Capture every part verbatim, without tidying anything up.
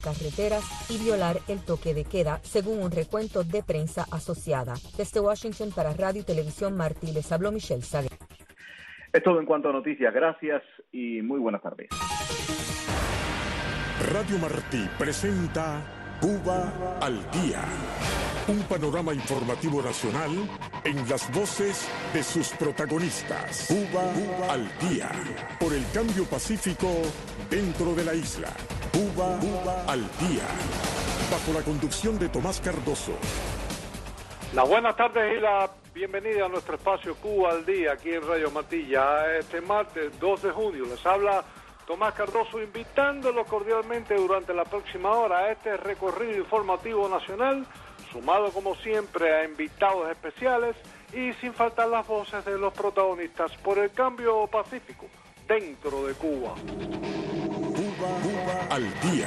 carreteras y violar el toque de queda, según un recuento de prensa asociada. Desde Washington para Radio y Televisión Martí, les habló Michelle Saguer. Es todo en cuanto a noticias. Gracias y muy buenas tardes. Radio Martí presenta Cuba al Día. Un panorama informativo nacional en las voces de sus protagonistas. Cuba, Cuba al Día. Por el cambio pacífico dentro de la isla. Cuba, Cuba al Día. Bajo la conducción de Tomás Cardoso. Las buenas tardes y la bienvenida a nuestro espacio Cuba al Día aquí en Radio Martí. Ya este martes dos de junio les habla Tomás Cardoso, invitándolos cordialmente durante la próxima hora a este recorrido informativo nacional, sumado como siempre a invitados especiales y sin faltar las voces de los protagonistas por el cambio pacífico dentro de Cuba. Cuba, Cuba al Día.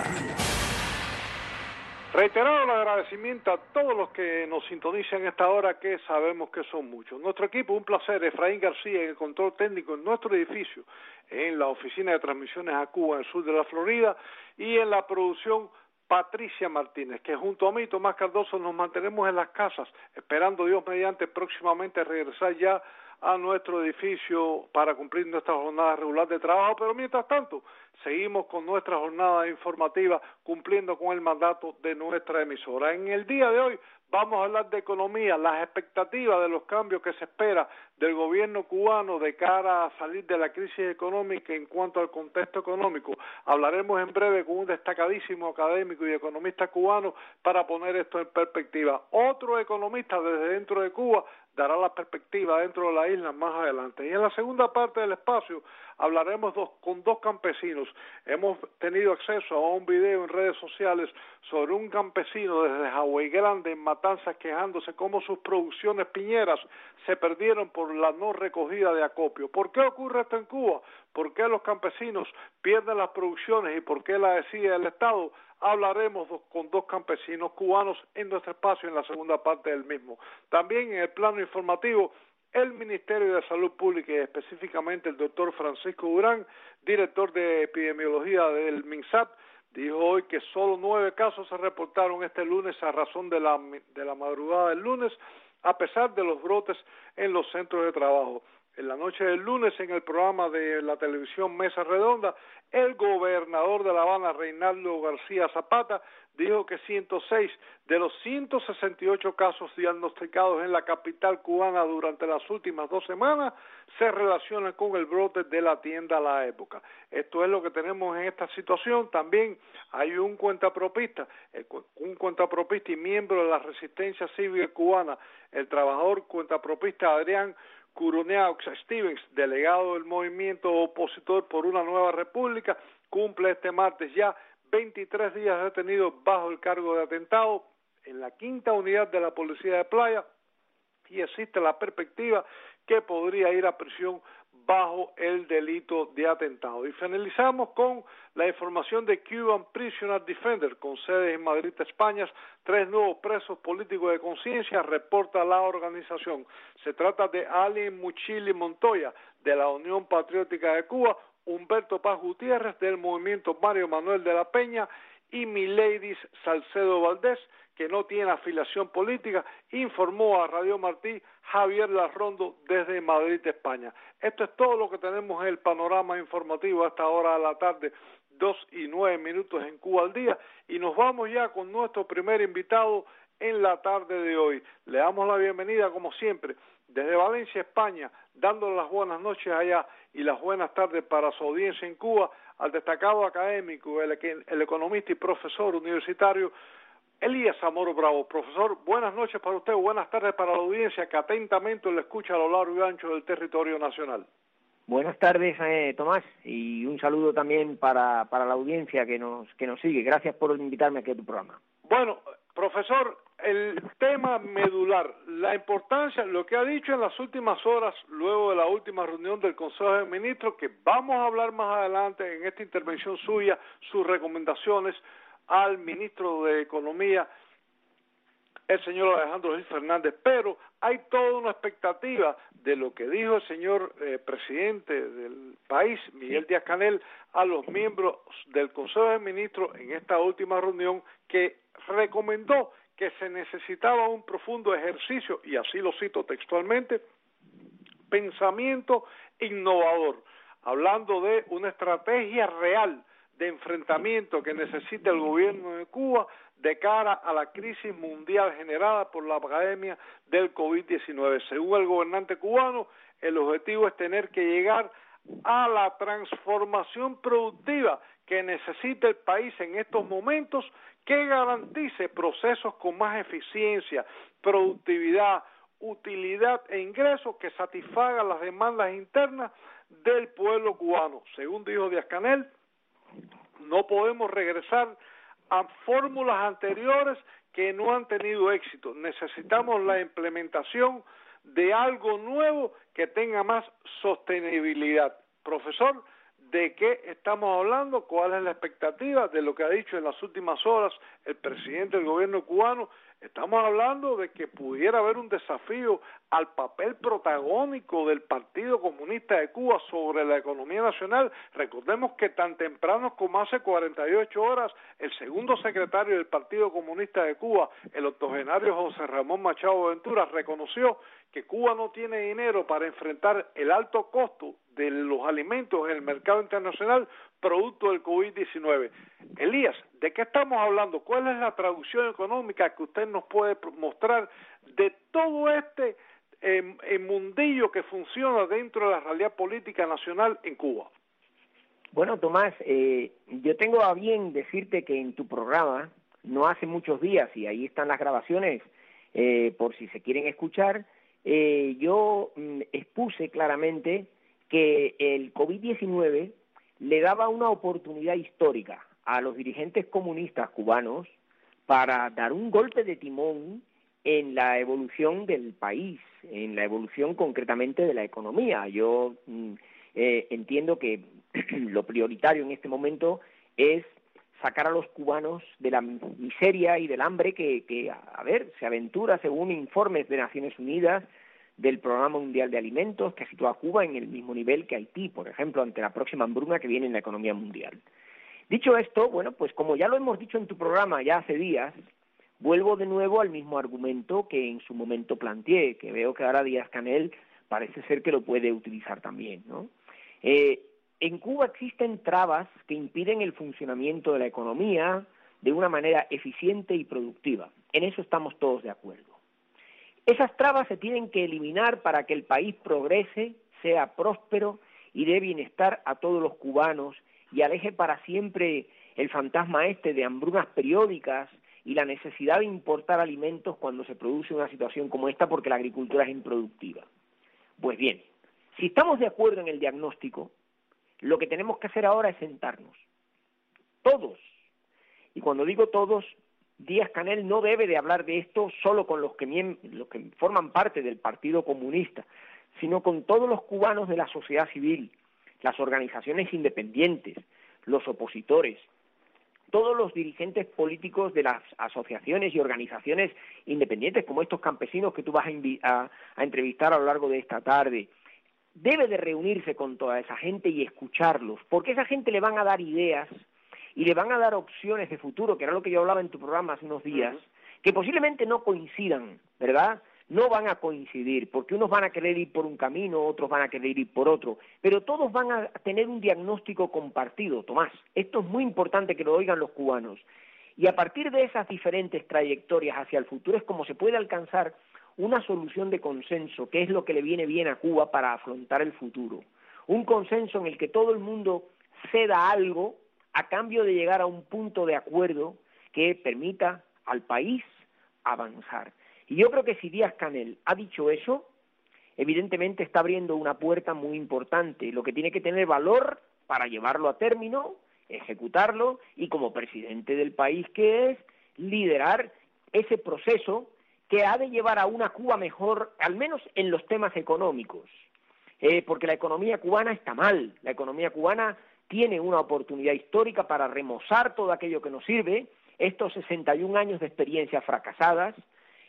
Reiterado el agradecimiento a todos los que nos sintonizan en esta hora, que sabemos que son muchos. Nuestro equipo, un placer, Efraín García en el control técnico en nuestro edificio, en la oficina de transmisiones a Cuba, en el sur de la Florida, y en la producción Patricia Martínez, que junto a mí, Tomás Cardoso, nos mantenemos en las casas, esperando Dios mediante próximamente regresar ya a nuestro edificio para cumplir nuestra jornada regular de trabajo, pero mientras tanto seguimos con nuestra jornada informativa cumpliendo con el mandato de nuestra emisora. En el día de hoy vamos a hablar de economía, las expectativas de los cambios que se espera del gobierno cubano de cara a salir de la crisis económica en cuanto al contexto económico. Hablaremos en breve con un destacadísimo académico y economista cubano para poner esto en perspectiva. Otro economista desde dentro de Cuba dará la perspectiva dentro de la isla más adelante. Y en la segunda parte del espacio hablaremos dos, con dos campesinos. Hemos tenido acceso a un video en redes sociales sobre un campesino desde Hawái Grande en Matanzas quejándose cómo sus producciones piñeras se perdieron por la no recogida de acopio. ¿Por qué ocurre esto en Cuba? ¿Por qué los campesinos pierden las producciones y por qué la decide el Estado? Hablaremos dos, con dos campesinos cubanos en nuestro espacio en la segunda parte del mismo. También en el plano informativo, el Ministerio de Salud Pública y específicamente el doctor Francisco Durán, director de epidemiología del MINSAP, dijo hoy que solo nueve casos se reportaron este lunes a razón de la, de la madrugada del lunes, a pesar de los brotes en los centros de trabajo. En la noche del lunes, en el programa de la televisión Mesa Redonda, el gobernador de La Habana, Reinaldo García Zapata, dijo que ciento seis de los ciento sesenta y ocho casos diagnosticados en la capital cubana durante las últimas dos semanas se relacionan con el brote de la tienda La Época. Esto es lo que tenemos en esta situación. También hay un cuentapropista, un cuentapropista y miembro de la Resistencia Cívica Cubana, el trabajador cuentapropista Adrián Curuneaux Stevens, delegado del movimiento opositor por una nueva república, cumple este martes ya veintitrés días detenido bajo el cargo de atentado en la quinta unidad de la Policía de Playa y existe la perspectiva que podría ir a prisión bajo el delito de atentado. Y finalizamos con la información de Cuban Prisoner Defender, con sede en Madrid, España, tres nuevos presos políticos de conciencia, reporta la organización. Se trata de Allen Muchili Montoya, de la Unión Patriótica de Cuba, Humberto Paz Gutiérrez, del movimiento Mario Manuel de la Peña, y Mileidis Salcedo Valdés, que no tiene afiliación política, informó a Radio Martí Javier Larrondo desde Madrid, España. Esto es todo lo que tenemos en el panorama informativo a esta hora de la tarde, dos y nueve minutos en Cuba al Día, y nos vamos ya con nuestro primer invitado en la tarde de hoy. Le damos la bienvenida, como siempre, desde Valencia, España, dándole las buenas noches allá y las buenas tardes para su audiencia en Cuba, al destacado académico, el, el economista y profesor universitario Elías Zamoro Bravo. Profesor, buenas noches para usted, buenas tardes para la audiencia que atentamente le escucha a lo largo y ancho del territorio nacional. Buenas tardes, eh, Tomás, y un saludo también para, para la audiencia que nos que nos sigue. Gracias por invitarme aquí a tu programa. Bueno, profesor, el tema medular, la importancia, lo que ha dicho en las últimas horas, luego de la última reunión del Consejo de Ministros, que vamos a hablar más adelante en esta intervención suya, sus recomendaciones al ministro de Economía, el señor Alejandro Gil Fernández, pero hay toda una expectativa de lo que dijo el señor eh, presidente del país, Miguel Díaz-Canel, a los miembros del Consejo de Ministros en esta última reunión, que recomendó que se necesitaba un profundo ejercicio, y así lo cito textualmente, pensamiento innovador, hablando de una estrategia real de enfrentamiento que necesita el gobierno de Cuba de cara a la crisis mundial generada por la pandemia del COVID diecinueve. Según el gobernante cubano, el objetivo es tener que llegar a la transformación productiva que necesita el país en estos momentos, que garantice procesos con más eficiencia, productividad, utilidad e ingresos que satisfagan las demandas internas del pueblo cubano. Según dijo Díaz-Canel, no podemos regresar a fórmulas anteriores que no han tenido éxito. Necesitamos la implementación de algo nuevo que tenga más sostenibilidad. Profesor, ¿de qué estamos hablando? ¿Cuál es la expectativa de lo que ha dicho en las últimas horas el presidente del gobierno cubano? Estamos hablando de que pudiera haber un desafío al papel protagónico del Partido Comunista de Cuba sobre la economía nacional. Recordemos que tan temprano como hace cuarenta y ocho horas, el segundo secretario del Partido Comunista de Cuba, el octogenario José Ramón Machado Ventura, reconoció que Cuba no tiene dinero para enfrentar el alto costo de los alimentos en el mercado internacional producto del COVID diecinueve. Elías, ¿de qué estamos hablando? ¿Cuál es la traducción económica que usted nos puede mostrar de todo este eh, eh, mundillo que funciona dentro de la realidad política nacional en Cuba? Bueno, Tomás, eh, yo tengo a bien decirte que en tu programa, no hace muchos días, y ahí están las grabaciones, eh, por si se quieren escuchar, eh, yo mm, expuse claramente que el COVID diecinueve le daba una oportunidad histórica a los dirigentes comunistas cubanos para dar un golpe de timón en la evolución del país, en la evolución concretamente de la economía. Yo mm, eh, entiendo que lo prioritario en este momento es sacar a los cubanos de la miseria y del hambre que, que, a ver, se aventura según informes de Naciones Unidas, del Programa Mundial de Alimentos, que sitúa a Cuba en el mismo nivel que Haití, por ejemplo, ante la próxima hambruna que viene en la economía mundial. Dicho esto, bueno, pues como ya lo hemos dicho en tu programa ya hace días, vuelvo de nuevo al mismo argumento que en su momento planteé, que veo que ahora Díaz-Canel parece ser que lo puede utilizar también, ¿no? Eh, en Cuba existen trabas que impiden el funcionamiento de la economía de una manera eficiente y productiva. En eso estamos todos de acuerdo. Esas trabas se tienen que eliminar para que el país progrese, sea próspero y dé bienestar a todos los cubanos y aleje para siempre el fantasma este de hambrunas periódicas y la necesidad de importar alimentos cuando se produce una situación como esta porque la agricultura es improductiva. Pues bien, si estamos de acuerdo en el diagnóstico, lo que tenemos que hacer ahora es sentarnos, todos, y cuando digo todos, Díaz-Canel no debe de hablar de esto solo con los que, los que forman parte del Partido Comunista, sino con todos los cubanos de la sociedad civil, las organizaciones independientes, los opositores, todos los dirigentes políticos de las asociaciones y organizaciones independientes, como estos campesinos que tú vas a, a, a entrevistar a lo largo de esta tarde. Debe de reunirse con toda esa gente y escucharlos, porque esa gente le van a dar ideas y le van a dar opciones de futuro, que era lo que yo hablaba en tu programa hace unos días, uh-huh. que posiblemente no coincidan, ¿verdad? No van a coincidir, porque unos van a querer ir por un camino, otros van a querer ir por otro, pero todos van a tener un diagnóstico compartido, Tomás. Esto es muy importante que lo oigan los cubanos. Y a partir de esas diferentes trayectorias hacia el futuro es como se puede alcanzar una solución de consenso, que es lo que le viene bien a Cuba para afrontar el futuro. Un consenso en el que todo el mundo ceda algo a cambio de llegar a un punto de acuerdo que permita al país avanzar. Y yo creo que si Díaz-Canel ha dicho eso, evidentemente está abriendo una puerta muy importante, lo que tiene que tener valor para llevarlo a término, ejecutarlo, y como presidente del país que es, liderar ese proceso que ha de llevar a una Cuba mejor, al menos en los temas económicos, eh, porque la economía cubana está mal, la economía cubana tiene una oportunidad histórica para remozar todo aquello que nos sirve, estos sesenta y un años de experiencias fracasadas,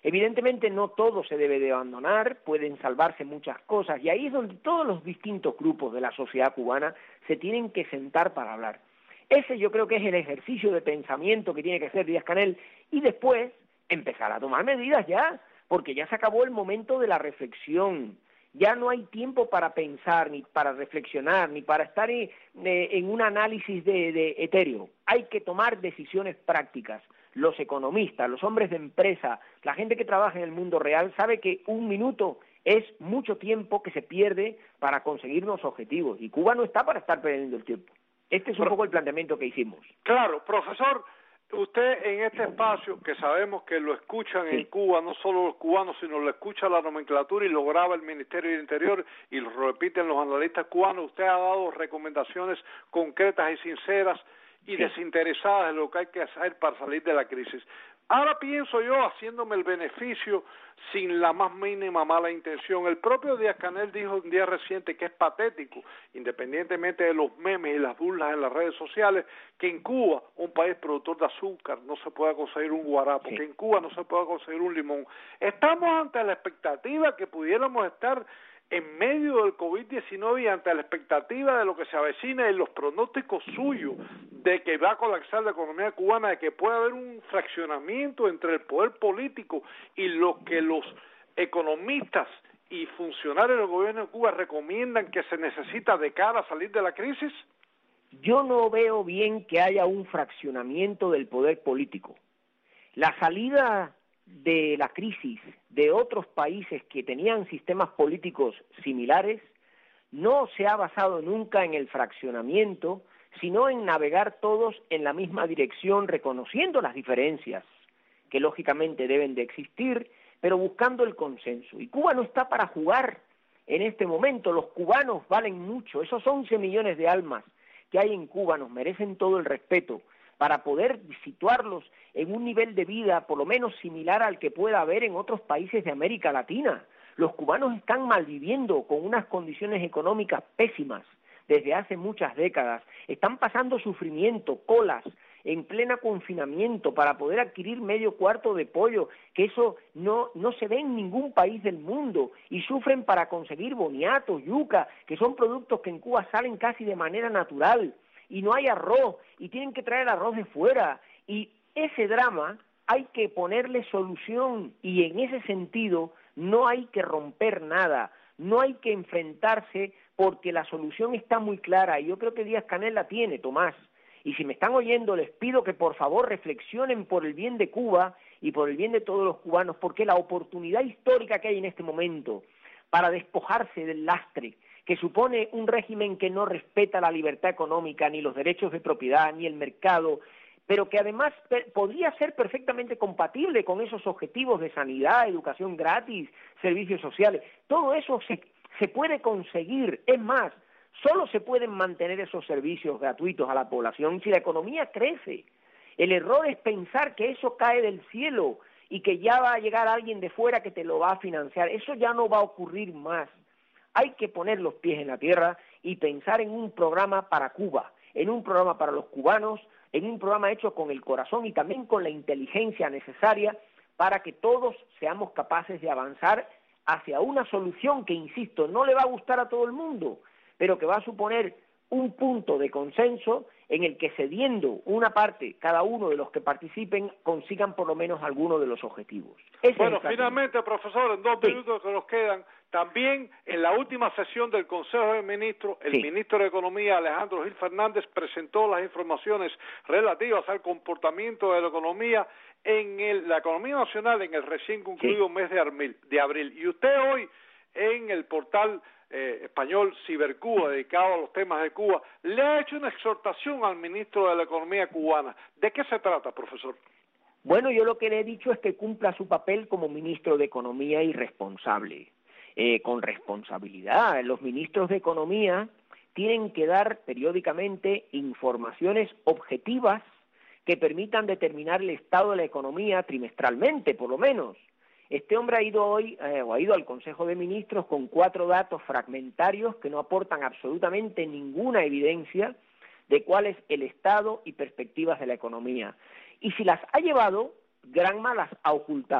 Evidentemente no todo se debe de abandonar, pueden salvarse muchas cosas, y ahí es donde todos los distintos grupos de la sociedad cubana se tienen que sentar para hablar. Ese yo creo que es el ejercicio de pensamiento que tiene que hacer Díaz-Canel, y después empezar a tomar medidas ya, porque ya se acabó el momento de la reflexión. Ya no hay tiempo para pensar, ni para reflexionar, ni para estar en, en un análisis de, de etéreo. Hay que tomar decisiones prácticas. Los economistas, los hombres de empresa, la gente que trabaja en el mundo real sabe que un minuto es mucho tiempo que se pierde para conseguir unos objetivos, y Cuba no está para estar perdiendo el tiempo. Este es un poco el planteamiento que hicimos. Claro, profesor, usted en este espacio, que sabemos que lo escuchan sí. en Cuba, no solo los cubanos, sino lo escucha la nomenclatura y lo graba el Ministerio del Interior y lo repiten los analistas cubanos, usted ha dado recomendaciones concretas y sinceras y sí. desinteresadas de lo que hay que hacer para salir de la crisis. Ahora pienso yo, haciéndome el beneficio sin la más mínima mala intención, el propio Díaz-Canel dijo un día reciente que es patético, independientemente de los memes y las burlas en las redes sociales, que en Cuba, un país productor de azúcar, no se pueda conseguir un guarapo, sí. que en Cuba no se pueda conseguir un limón. Estamos ante la expectativa que pudiéramos estar en medio del COVID diecinueve y ante la expectativa de lo que se avecina y los pronósticos suyos de que va a colapsar la economía cubana, de que puede haber un fraccionamiento entre el poder político y lo que los economistas y funcionarios del gobierno de Cuba recomiendan que se necesita de cara a salir de la crisis? Yo no veo bien que haya un fraccionamiento del poder político. La salida de la crisis de otros países que tenían sistemas políticos similares no se ha basado nunca en el fraccionamiento, sino en navegar todos en la misma dirección, reconociendo las diferencias que lógicamente deben de existir, pero buscando el consenso. Y Cuba no está para jugar en este momento. Los cubanos valen mucho, esos once millones de almas que hay en Cuba nos merecen todo el respeto, para poder situarlos en un nivel de vida por lo menos similar al que pueda haber en otros países de América Latina. Los cubanos están malviviendo con unas condiciones económicas pésimas desde hace muchas décadas, están pasando sufrimiento, colas, en plena confinamiento para poder adquirir medio cuarto de pollo, que eso no, no se ve en ningún país del mundo, y sufren para conseguir boniatos, yuca, que son productos que en Cuba salen casi de manera natural, y no hay arroz, y tienen que traer arroz de fuera, y ese drama hay que ponerle solución, y en ese sentido no hay que romper nada, no hay que enfrentarse, porque la solución está muy clara, y yo creo que Díaz-Canel la tiene, Tomás, y si me están oyendo les pido que por favor reflexionen por el bien de Cuba y por el bien de todos los cubanos, porque la oportunidad histórica que hay en este momento para despojarse del lastre que supone un régimen que no respeta la libertad económica, ni los derechos de propiedad, ni el mercado, pero que además podría ser perfectamente compatible con esos objetivos de sanidad, educación gratis, servicios sociales. Todo eso se, se puede conseguir. Es más, solo se pueden mantener esos servicios gratuitos a la población si la economía crece. El error es pensar que eso cae del cielo y que ya va a llegar alguien de fuera que te lo va a financiar. Eso ya no va a ocurrir más. Hay que poner los pies en la tierra y pensar en un programa para Cuba, en un programa para los cubanos, en un programa hecho con el corazón y también con la inteligencia necesaria para que todos seamos capaces de avanzar hacia una solución que, insisto, no le va a gustar a todo el mundo, pero que va a suponer un punto de consenso en el que, cediendo una parte, cada uno de los que participen, consigan por lo menos alguno de los objetivos. Ese bueno, finalmente, profesor, en dos sí. minutos que nos quedan, también en la última sesión del Consejo de Ministros, el sí. ministro de Economía, Alejandro Gil Fernández, presentó las informaciones relativas al comportamiento de la economía en el, la economía nacional en el recién concluido sí. mes de abril, de abril. Y usted hoy, en el portal eh, español Cibercuba, dedicado a los temas de Cuba, le ha hecho una exhortación al ministro de la Economía cubana. ¿De qué se trata, profesor? Bueno, yo lo que le he dicho es que cumpla su papel como ministro de Economía y responsable, eh, con responsabilidad. Los ministros de Economía tienen que dar periódicamente informaciones objetivas que permitan determinar el estado de la economía trimestralmente, por lo menos. Este hombre ha ido hoy, eh, o ha ido al Consejo de Ministros con cuatro datos fragmentarios que no aportan absolutamente ninguna evidencia de cuál es el estado y perspectivas de la economía. Y si las ha llevado, Granma las ha ocultado.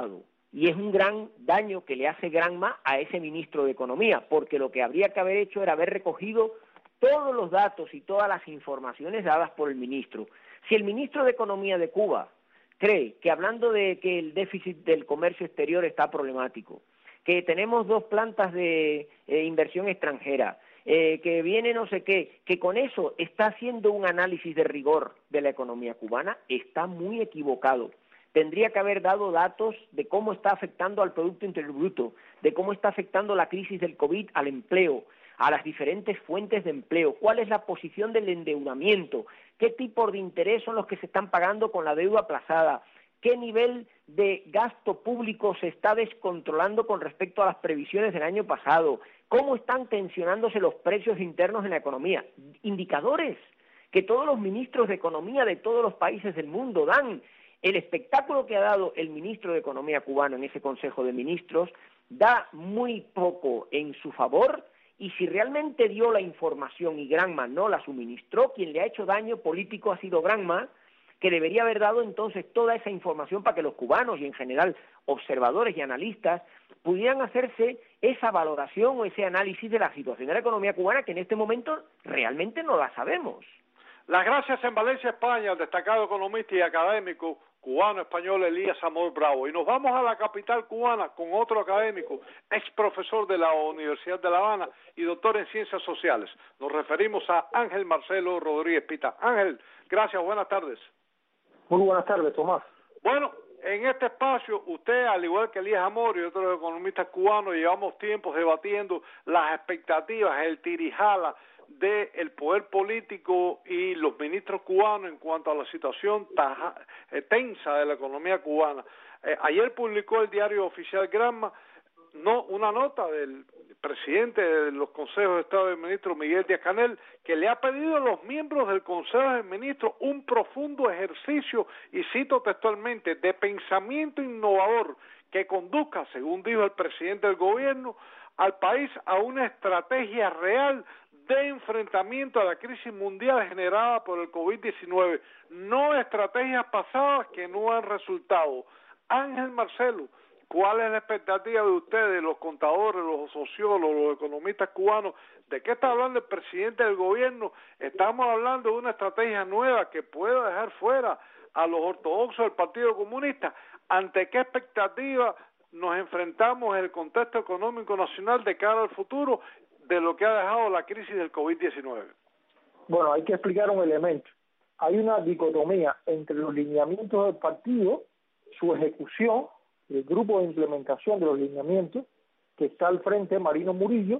y es un gran daño que le hace Granma a ese ministro de Economía, porque lo que habría que haber hecho era haber recogido todos los datos y todas las informaciones dadas por el ministro. Si el ministro de Economía de Cuba cree que, hablando de que el déficit del comercio exterior está problemático, que tenemos dos plantas de eh, inversión extranjera, eh, que viene no sé qué, que con eso está haciendo un análisis de rigor de la economía cubana, está muy equivocado. Tendría que haber dado datos de cómo está afectando al Producto Interior Bruto, de cómo está afectando la crisis del COVID al empleo, a las diferentes fuentes de empleo, cuál es la posición del endeudamiento, qué tipos de interés son los que se están pagando con la deuda aplazada, qué nivel de gasto público se está descontrolando con respecto a las previsiones del año pasado, cómo están tensionándose los precios internos en la economía. Indicadores que todos los ministros de Economía de todos los países del mundo dan. El espectáculo que ha dado el ministro de Economía cubano en ese Consejo de Ministros da muy poco en su favor, y si realmente dio la información y Granma no la suministró, quien le ha hecho daño político ha sido Granma, que debería haber dado entonces toda esa información para que los cubanos y en general observadores y analistas pudieran hacerse esa valoración o ese análisis de la situación de la economía cubana, que en este momento realmente no la sabemos. Las gracias en Valencia, España, al destacado economista y académico cubano-español Elías Amor Bravo. Y nos vamos a la capital cubana con otro académico, ex profesor de la Universidad de La Habana y doctor en Ciencias Sociales. Nos referimos a Ángel Marcelo Rodríguez Pita. Ángel, gracias, buenas tardes. Muy buenas tardes, Tomás. Bueno, en este espacio, usted, al igual que Elías Amor y otros economistas cubanos, llevamos tiempos debatiendo las expectativas, el tirijala del poder político y los ministros cubanos en cuanto a la situación taja, eh, tensa de la economía cubana. Eh, ayer publicó el diario oficial Granma no, una nota del presidente de los consejos de Estado de Ministros, Miguel Díaz-Canel, que le ha pedido a los miembros del Consejo de Ministros un profundo ejercicio, y cito textualmente, de pensamiento innovador que conduzca, según dijo el presidente del gobierno, al país a una estrategia real de enfrentamiento a la crisis mundial generada por el COVID diecinueve, no estrategias pasadas que no han resultado. Ángel Marcelo, ¿cuál es la expectativa de ustedes, los contadores, los sociólogos, los economistas cubanos? ¿De qué está hablando el presidente del gobierno? Estamos hablando de una estrategia nueva que pueda dejar fuera a los ortodoxos del Partido Comunista. ¿Ante qué expectativa nos enfrentamos en el contexto económico nacional de cara al futuro de lo que ha dejado la crisis del COVID diecinueve? Bueno, hay que explicar un elemento. Hay una dicotomía entre los lineamientos del partido, su ejecución, el grupo de implementación de los lineamientos, que está al frente Marino Murillo,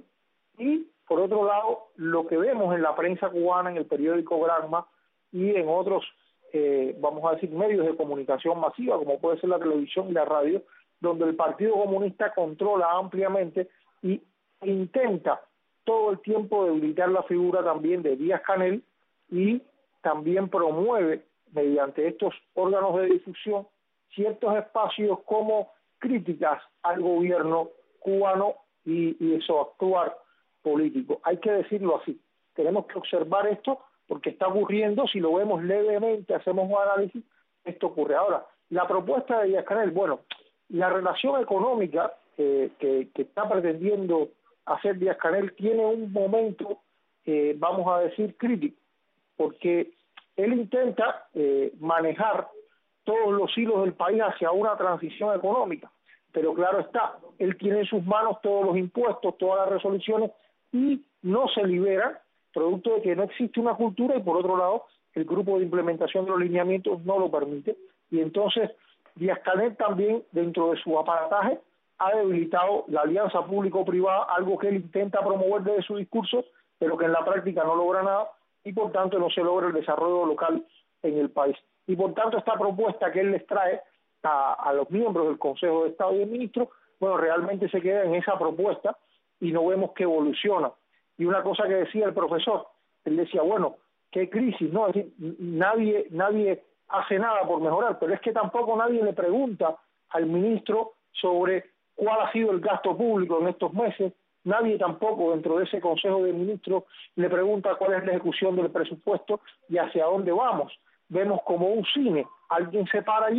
y por otro lado, lo que vemos en la prensa cubana, en el periódico Granma y en otros, eh, vamos a decir, medios de comunicación masiva, como puede ser la televisión y la radio, donde el Partido Comunista controla ampliamente y intenta todo el tiempo debilitar la figura también de Díaz-Canel, y también promueve mediante estos órganos de difusión ciertos espacios como críticas al gobierno cubano y, y eso, actuar político. Hay que decirlo así. Tenemos que observar esto porque está ocurriendo. Si lo vemos levemente, hacemos un análisis, esto ocurre. Ahora, la propuesta de Díaz-Canel, bueno, la relación económica eh, que, que está pretendiendo hacer Díaz-Canel tiene un momento, eh, vamos a decir, crítico, porque él intenta eh, manejar todos los hilos del país hacia una transición económica, pero claro está, él tiene en sus manos todos los impuestos, todas las resoluciones, y no se libera, producto de que no existe una cultura, y por otro lado, el grupo de implementación de los lineamientos no lo permite, y entonces Díaz-Canel también, dentro de su aparataje, ha debilitado la alianza público-privada, algo que él intenta promover desde su discurso, pero que en la práctica no logra nada, y por tanto no se logra el desarrollo local en el país. Y por tanto esta propuesta que él les trae a, a los miembros del Consejo de Estado y de Ministros, bueno, realmente se queda en esa propuesta y no vemos que evoluciona. Y una cosa que decía el profesor, él decía, bueno, qué crisis, ¿no? Es decir, nadie, nadie hace nada por mejorar, pero es que tampoco nadie le pregunta al ministro sobre cuál ha sido el gasto público en estos meses, nadie tampoco dentro de ese Consejo de Ministros le pregunta cuál es la ejecución del presupuesto y hacia dónde vamos. Vemos como un cine, alguien se para allí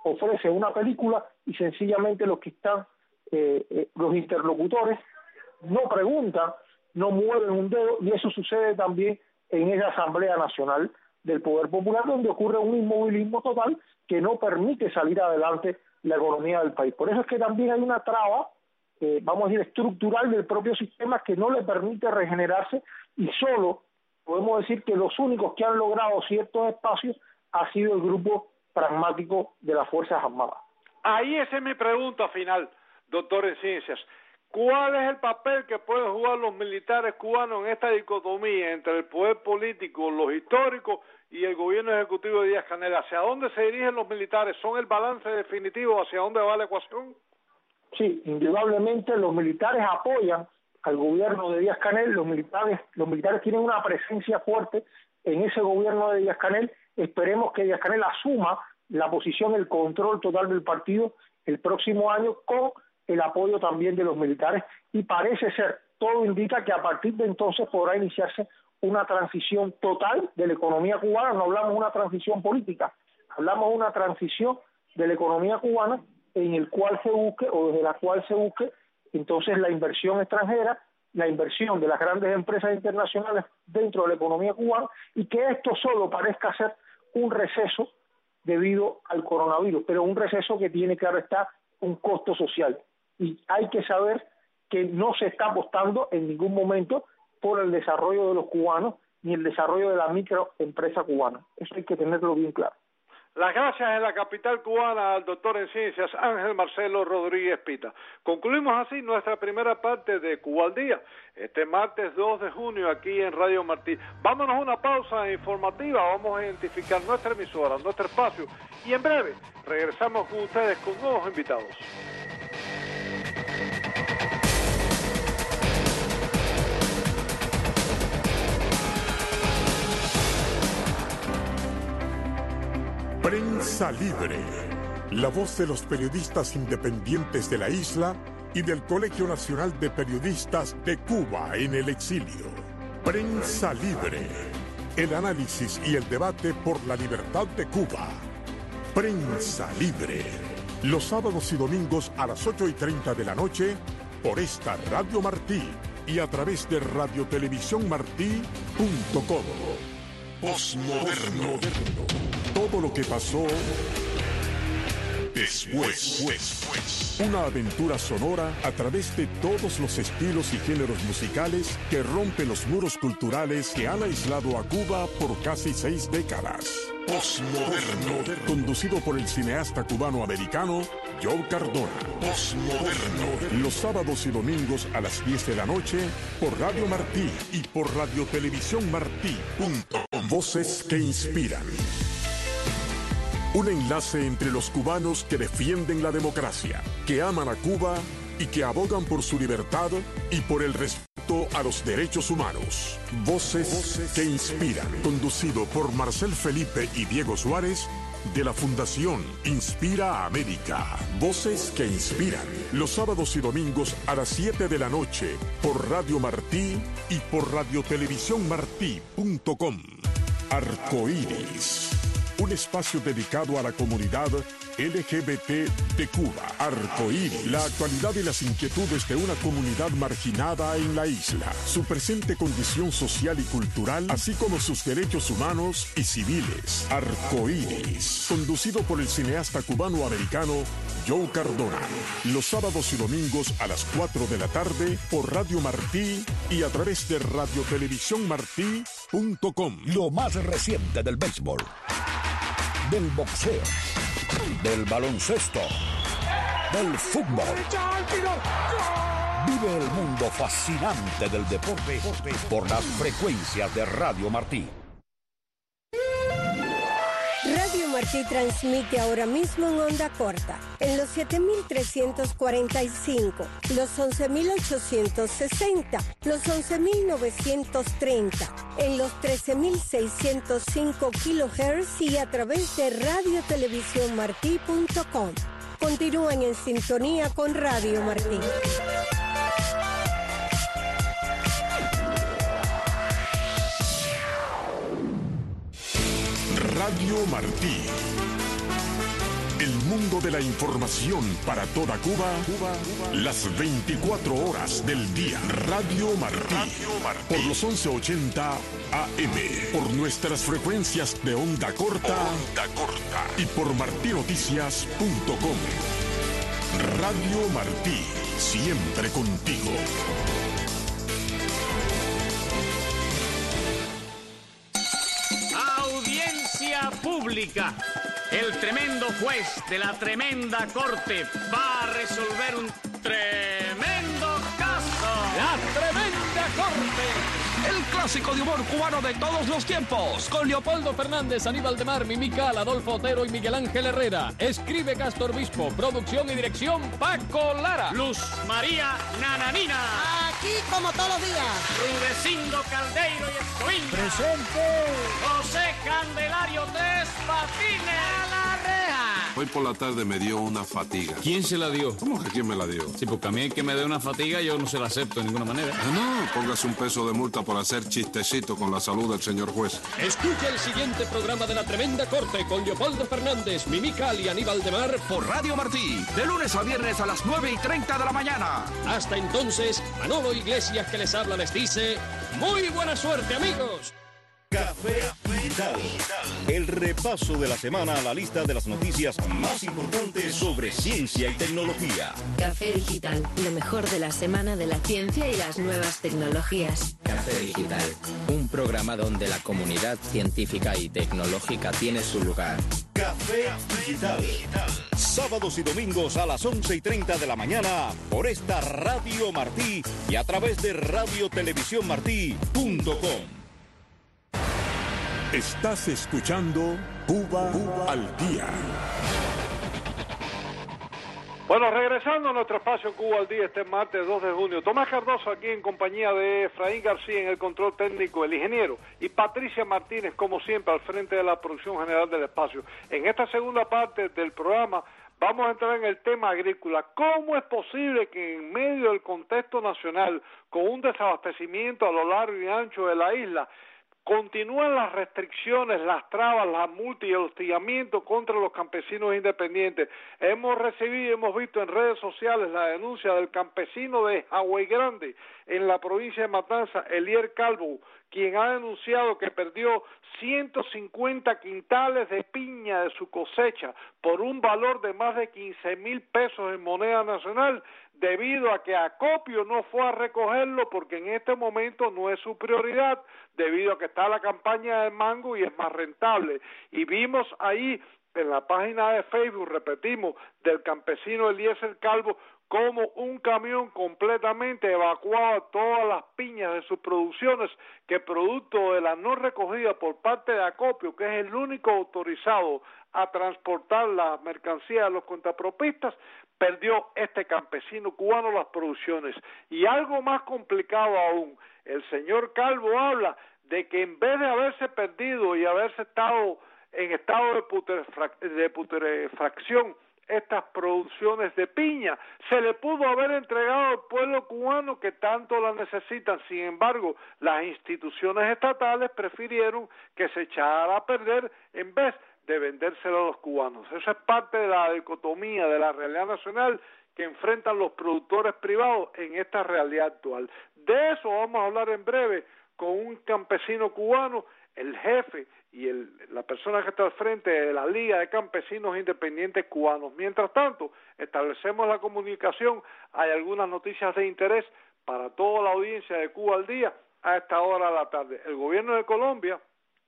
ofrece una película y sencillamente los que están, eh, eh, los interlocutores, no preguntan, no mueven un dedo, y eso sucede también en esa Asamblea Nacional del Poder Popular, donde ocurre un inmovilismo total que no permite salir adelante la economía del país. Por eso es que también hay una traba, eh, vamos a decir, estructural del propio sistema que no le permite regenerarse, y solo podemos decir que los únicos que han logrado ciertos espacios ha sido el grupo pragmático de las Fuerzas Armadas. Ahí esa es mi pregunta final, doctor en ciencias. ¿Cuál es el papel que pueden jugar los militares cubanos en esta dicotomía entre el poder político, los históricos y el gobierno ejecutivo de Díaz-Canel? ¿Hacia dónde se dirigen los militares? ¿Son el balance definitivo? ¿Hacia dónde va la ecuación? Sí, indudablemente los militares apoyan al gobierno de Díaz-Canel. Los militares, los militares tienen una presencia fuerte en ese gobierno de Díaz-Canel. Esperemos que Díaz-Canel asuma la posición, el control total del partido el próximo año, con el apoyo también de los militares, y parece ser, todo indica que a partir de entonces podrá iniciarse una transición total de la economía cubana. No hablamos de una transición política, hablamos de una transición de la economía cubana en el cual se busque, o desde la cual se busque entonces la inversión extranjera, la inversión de las grandes empresas internacionales dentro de la economía cubana, y que esto solo parezca ser un receso debido al coronavirus, pero un receso que tiene que restar un costo social. Y hay que saber que no se está apostando en ningún momento por el desarrollo de los cubanos ni el desarrollo de la microempresa cubana. Eso hay que tenerlo bien claro. Las gracias en la capital cubana al doctor en ciencias Ángel Marcelo Rodríguez Pita. Concluimos así nuestra primera parte de Cuba al Día, este martes dos de junio aquí en Radio Martí. Vámonos a una pausa informativa, vamos a identificar nuestra emisora, nuestro espacio, y en breve regresamos con ustedes con nuevos invitados. Prensa Libre, la voz de los periodistas independientes de la isla y del Colegio Nacional de Periodistas de Cuba en el exilio. Prensa Libre, el análisis y el debate por la libertad de Cuba. Prensa Libre, los sábados y domingos a las ocho y treinta de la noche por esta Radio Martí y a través de radio televisión martí punto com. Postmoderno. Todo lo que pasó después. Una aventura sonora a través de todos los estilos y géneros musicales que rompen los muros culturales que han aislado a Cuba por casi seis décadas. Postmoderno. Conducido por el cineasta cubano-americano Joe Cardona. Postmoderno. Los sábados y domingos a las diez de la noche por Radio Martí y por radio televisión martí punto com. Voces que inspiran. Un enlace entre los cubanos que defienden la democracia, que aman a Cuba y que abogan por su libertad y por el respeto a los derechos humanos. Voces, Voces que inspiran. Conducido por Marcel Felipe y Diego Suárez, de la Fundación Inspira a América. Voces que inspiran. Los sábados y domingos a las siete de la noche por Radio Martí y por radio televisión martí punto com. Arcoíris. Un espacio dedicado a la comunidad L G B T de Cuba. Arcoíris, la actualidad y las inquietudes de una comunidad marginada en la isla, su presente condición social y cultural, así como sus derechos humanos y civiles. Arcoíris, conducido por el cineasta cubano-americano Joe Cardona. Los sábados y domingos a las cuatro de la tarde por Radio Martí y a través de radio televisión martí punto com. Lo más reciente del béisbol, del boxeo, del baloncesto, del fútbol. Vive el mundo fascinante del deporte por las frecuencias de Radio Martí. Radio Martí transmite ahora mismo en onda corta, en los siete mil trescientos cuarenta y cinco, los once mil ochocientos sesenta, los once mil novecientos treinta, en los trece mil seiscientos cinco kilohertz y a través de radio televisión martí punto com. Continúan en sintonía con Radio Martí. Radio Martí, El mundo de la información para toda Cuba, Cuba, Cuba. Las veinticuatro horas del día. Radio Martí. Radio Martí. Por los once ochenta A M. Por nuestras frecuencias de onda corta. Onda corta. Y por martí noticias punto com. Radio Martí. Siempre contigo. Audiencia pública. El tremendo juez de la tremenda corte va a resolver un tremendo caso. La tremenda corte. El clásico de humor cubano de todos los tiempos. Con Leopoldo Fernández, Aníbal de Mar, Mimical, Adolfo Otero y Miguel Ángel Herrera. Escribe Castor Bispo. Producción y dirección Paco Lara. Luz María Nananina. Aquí como todos los días. Rudecindo Caldeiro y Escoín. Presente. José Candelario Tres Patines. A la reja. Hoy por la tarde me dio una fatiga. ¿Quién se la dio? ¿Cómo que quién me la dio? Sí, porque a mí que me dé una fatiga yo no se la acepto de ninguna manera. Ah, no, póngase un peso de multa por hacer chistecito con la salud del señor juez. Escucha el siguiente programa de La Tremenda Corte con Leopoldo Fernández, Mimical y Aníbal de Mar por Radio Martí, de lunes a viernes a las nueve y treinta de la mañana. Hasta entonces, Manolo Iglesias que les habla les dice, muy buena suerte, amigos. Café Digital. El repaso de la semana a la lista de las noticias más importantes sobre ciencia y tecnología. Café Digital, lo mejor de la semana de la ciencia y las nuevas tecnologías. Café Digital, un programa donde la comunidad científica y tecnológica tiene su lugar. Café Digital. Sábados y domingos a las once y treinta de la mañana por esta Radio Martí y a través de radio televisión martí punto com. Estás escuchando Cuba, Cuba al Día. Bueno, regresando a nuestro espacio Cuba al Día este martes dos de junio. Tomás Cardoso aquí en compañía de Efraín García en el control técnico, el ingeniero, y Patricia Martínez, como siempre, al frente de la producción general del espacio. En esta segunda parte del programa vamos a entrar en el tema agrícola. ¿Cómo es posible que en medio del contexto nacional, con un desabastecimiento a lo largo y ancho de la isla, continúan las restricciones, las trabas, las multas y el hostigamiento contra los campesinos independientes? Hemos recibido y hemos visto en redes sociales la denuncia del campesino de Hawái Grande, en la provincia de Matanza, Elier Calvo, quien ha denunciado que perdió ciento cincuenta quintales de piña de su cosecha por un valor de más de quince mil pesos en moneda nacional, debido a que Acopio no fue a recogerlo porque en este momento no es su prioridad, debido a que está la campaña del mango y es más rentable. Y vimos ahí en la página de Facebook, repetimos, del campesino Eliezer Calvo, como un camión completamente evacuaba todas las piñas de sus producciones, que producto de la no recogida por parte de Acopio, que es el único autorizado a transportar la mercancía de los contrapropistas, perdió este campesino cubano las producciones. Y algo más complicado aún, el señor Calvo habla de que en vez de haberse perdido y haberse estado en estado de, putrefrac- de putrefacción estas producciones de piña, se le pudo haber entregado al pueblo cubano que tanto la necesitan. Sin embargo, las instituciones estatales prefirieron que se echara a perder en vez de vendérselo a los cubanos. Eso es parte de la dicotomía de la realidad nacional que enfrentan los productores privados en esta realidad actual. De eso vamos a hablar en breve con un campesino cubano, el jefe y el, la persona que está al frente de la Liga de Campesinos Independientes Cubanos. Mientras tanto, establecemos la comunicación. Hay algunas noticias de interés para toda la audiencia de Cuba al Día a esta hora de la tarde. El gobierno de Colombia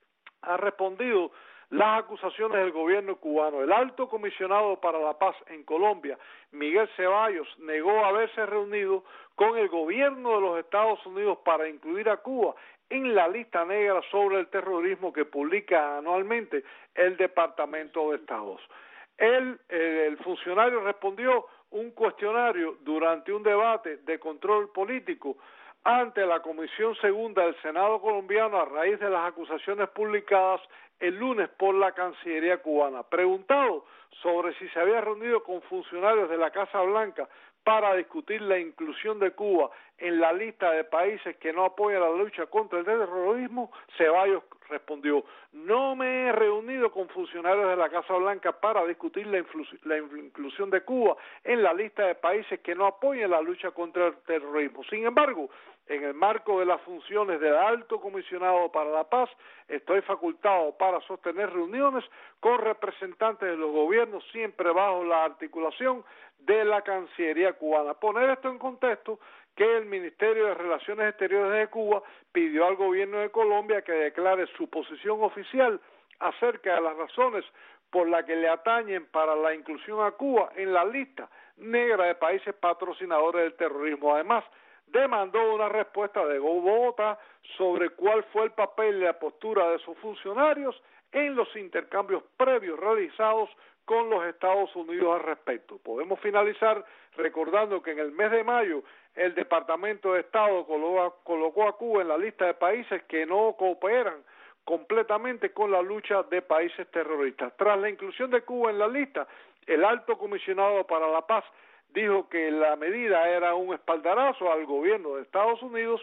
ha respondido las acusaciones del gobierno cubano. El alto comisionado para la paz en Colombia, Miguel Ceballos, negó haberse reunido con el gobierno de los Estados Unidos para incluir a Cuba en la lista negra sobre el terrorismo que publica anualmente el Departamento de Estados. Él, el funcionario respondió un cuestionario durante un debate de control político ante la Comisión Segunda del Senado colombiano a raíz de las acusaciones publicadas el lunes por la Cancillería cubana. Preguntado sobre si se había reunido con funcionarios de la Casa Blanca para discutir la inclusión de Cuba en la lista de países que no apoyan la lucha contra el terrorismo, Ceballos respondió: no me he reunido con funcionarios de la Casa Blanca para discutir la, la inclusión de Cuba en la lista de países que no apoyen la lucha contra el terrorismo. Sin embargo, en el marco de las funciones del Alto Comisionado para la Paz, estoy facultado para sostener reuniones con representantes de los gobiernos, siempre bajo la articulación de la Cancillería cubana. Poner esto en contexto, que el Ministerio de Relaciones Exteriores de Cuba pidió al gobierno de Colombia que declare su posición oficial acerca de las razones por las que le atañen para la inclusión a Cuba en la lista negra de países patrocinadores del terrorismo. Además, demandó una respuesta de Bogotá sobre cuál fue el papel y la postura de sus funcionarios en los intercambios previos realizados con los Estados Unidos al respecto. Podemos finalizar recordando que en el mes de mayo el Departamento de Estado colocó a Cuba en la lista de países que no cooperan completamente con la lucha de países terroristas. Tras la inclusión de Cuba en la lista, el Alto Comisionado para la Paz dijo que la medida era un espaldarazo al gobierno de Estados Unidos,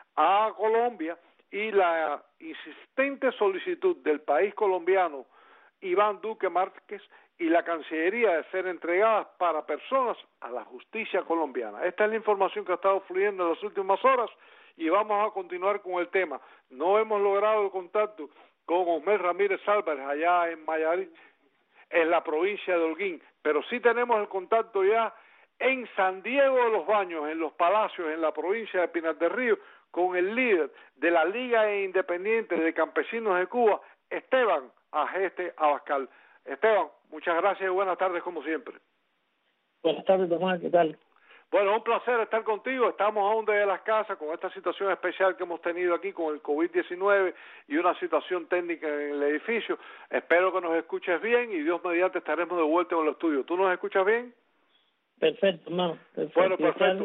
a Colombia, y la insistente solicitud del país colombiano Iván Duque Márquez y la Cancillería de ser entregadas para personas a la justicia colombiana. Esta es la información que ha estado fluyendo en las últimas horas y vamos a continuar con el tema. No hemos logrado el contacto con Osmer Ramírez Álvarez allá en Mayarí, en la provincia de Holguín, pero sí tenemos el contacto ya en San Diego de los Baños, en Los Palacios, en la provincia de Pinar del Río, con el líder de la Liga Independiente de Campesinos de Cuba, Esteban Ageste Abascal. Esteban, muchas gracias y buenas tardes como siempre. Buenas tardes, Tomás, ¿qué tal? Bueno, un placer estar contigo. Estamos aún desde las casas con esta situación especial que hemos tenido aquí con el COVID diecinueve y una situación técnica en el edificio. Espero que nos escuches bien y Dios mediante estaremos de vuelta en el estudio. ¿Tú nos escuchas bien? Perfecto, hermano. Perfecto. Bueno, perfecto.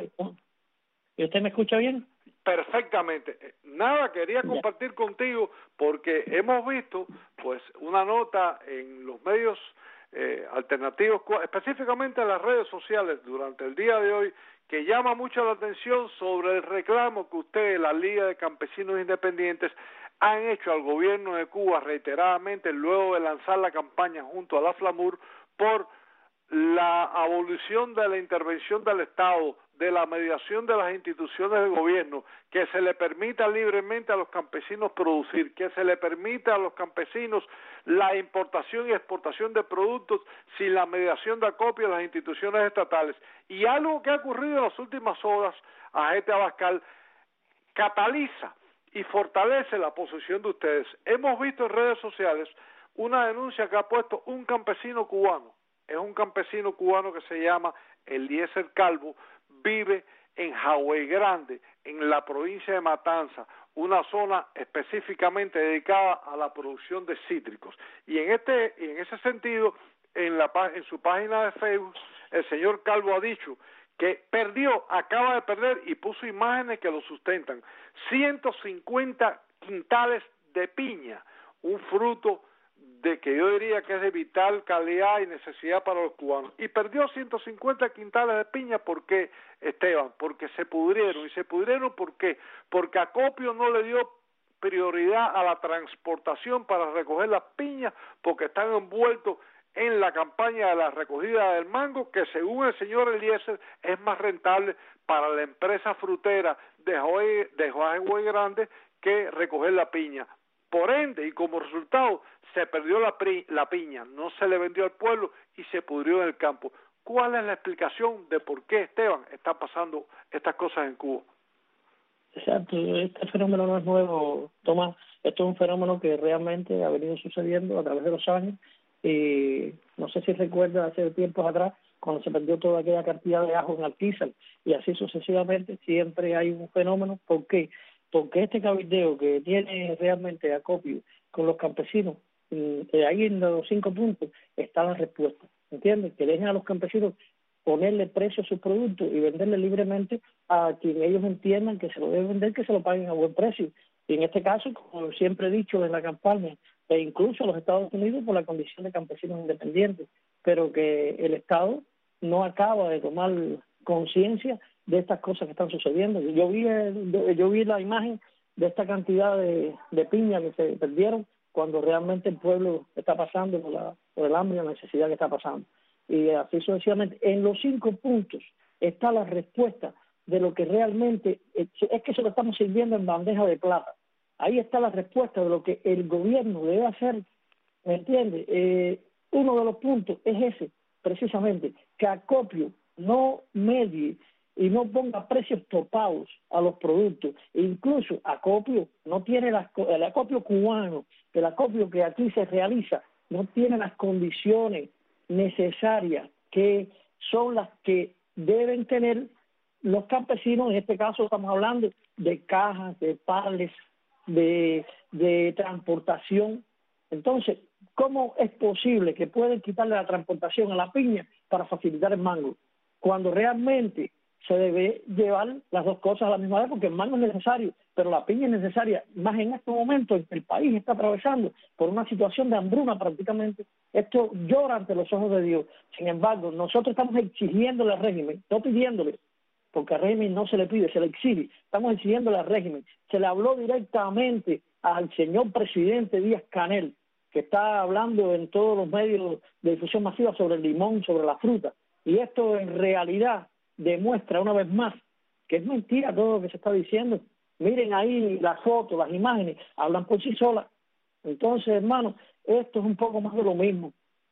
¿Y usted me escucha bien? Perfectamente. Nada, quería compartir ya. contigo porque hemos visto pues una nota en los medios eh, alternativos, específicamente en las redes sociales durante el día de hoy, que llama mucho la atención sobre el reclamo que ustedes, la Liga de Campesinos Independientes, han hecho al gobierno de Cuba reiteradamente luego de lanzar la campaña junto a la FLAMUR por la abolición de la intervención del Estado, de la mediación de las instituciones del gobierno, que se le permita libremente a los campesinos producir, que se le permita a los campesinos la importación y exportación de productos sin la mediación de acopio de las instituciones estatales. Y algo que ha ocurrido en las últimas horas, Ageste Abascal, cataliza y fortalece la posición de ustedes. Hemos visto en redes sociales una denuncia que ha puesto un campesino cubano. Es un campesino cubano que se llama Eliezer Calvo, vive en Jagüey Grande, en la provincia de Matanza, una zona específicamente dedicada a la producción de cítricos. Y en este, en ese sentido, en la en su página de Facebook, el señor Calvo ha dicho que perdió, acaba de perder y puso imágenes que lo sustentan, ciento cincuenta quintales de piña, un fruto de que yo diría que es de vital calidad y necesidad para los cubanos. Y perdió ciento cincuenta quintales de piña, ¿por qué, Esteban? Porque se pudrieron. ¿Y se pudrieron por qué? Porque Acopio no le dio prioridad a la transportación para recoger las piñas, porque están envueltos en la campaña de la recogida del mango, que según el señor Eliezer es más rentable para la empresa frutera de Jagüey, de Jagüey Grande que recoger la piña. Por ende, y como resultado, se perdió la, pri, la piña, no se le vendió al pueblo y se pudrió en el campo. ¿Cuál es la explicación de por qué, Esteban, está pasando estas cosas en Cuba? Exacto, este fenómeno no es nuevo, Tomás. Esto es un fenómeno que realmente ha venido sucediendo a través de los años. Y no sé si recuerda hace tiempos atrás, cuando se perdió toda aquella cantidad de ajo en Alquizar, y así sucesivamente, siempre hay un fenómeno. ¿Por qué? Porque este cabildeo que tiene realmente acopio con los campesinos, eh, ahí en los cinco puntos está la respuesta, ¿entiendes? Que dejen a los campesinos ponerle precio a sus productos y venderle libremente a quien ellos entiendan que se lo deben vender, que se lo paguen a buen precio. Y en este caso, como siempre he dicho en la campaña, e incluso a los Estados Unidos por la condición de campesinos independientes, pero que el Estado no acaba de tomar conciencia de estas cosas que están sucediendo. Yo vi el, yo vi la imagen de esta cantidad de, de piña que se perdieron cuando realmente el pueblo está pasando por, la, por el hambre y la necesidad que está pasando. Y así sucesivamente. En los cinco puntos está la respuesta de lo que realmente, es que se lo estamos sirviendo en bandeja de plata. Ahí está la respuesta de lo que el gobierno debe hacer, ¿me entiende? Eh, uno de los puntos es ese, precisamente, que Acopio no medie y no ponga precios topados a los productos. E incluso Acopio no tiene las, el acopio cubano, el acopio que aquí se realiza, no tiene las condiciones necesarias que son las que deben tener los campesinos. En este caso estamos hablando de cajas, de pales, de, de transportación. Entonces, ¿cómo es posible que pueden quitarle la transportación a la piña para facilitar el mango? Cuando realmente se debe llevar las dos cosas a la misma vez, porque el mango es necesario, pero la piña es necesaria, más en estos momentos el país está atravesando por una situación de hambruna prácticamente. Esto llora ante los ojos de Dios. Sin embargo, nosotros estamos exigiéndole al régimen, no pidiéndole, porque al régimen no se le pide, se le exige, estamos exigiéndole al régimen. Se le habló directamente al señor presidente Díaz-Canel, que está hablando en todos los medios de difusión masiva sobre el limón, sobre la fruta, y esto en realidad demuestra una vez más que es mentira todo lo que se está diciendo. Miren ahí las fotos, las imágenes, hablan por sí solas. Entonces, hermano, esto es un poco más de lo mismo.